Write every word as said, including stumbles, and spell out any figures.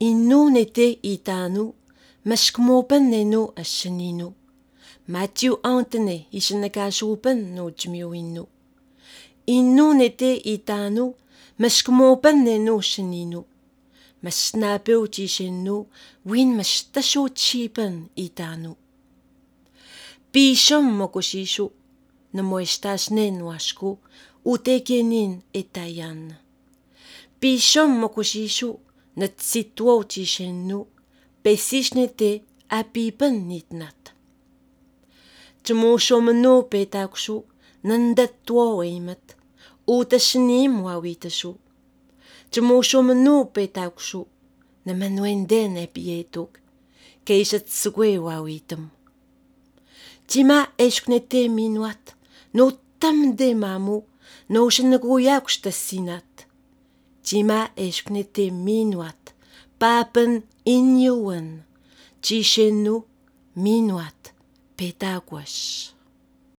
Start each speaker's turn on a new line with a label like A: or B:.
A: Innu nete itanu, mashkmopen neno asheninu. Matthew antene ishenakashupen no jmio innu. Innu nete itanu, mashkmopen neno sheninu. Mashnapeu tishennu, win mashtashu chipen itanu. Pishom mokoshishu, namoestash nen washku, utekenin etayan. Pishom mokoshishu, natsitwo tishennu, pesishnete apipen nitnat. Tmushomno petakshu, nandatwo eimat, utashnim wawitashu. Tmushomno petakshu, namanuenden epietuk, keishatsugwe wawitum. Tima eshknete minuat, no tamde mamu, no shenaguyakshtasinat. Tima eshknete minuat, papen inyuan, chishenu minuat, petagwash.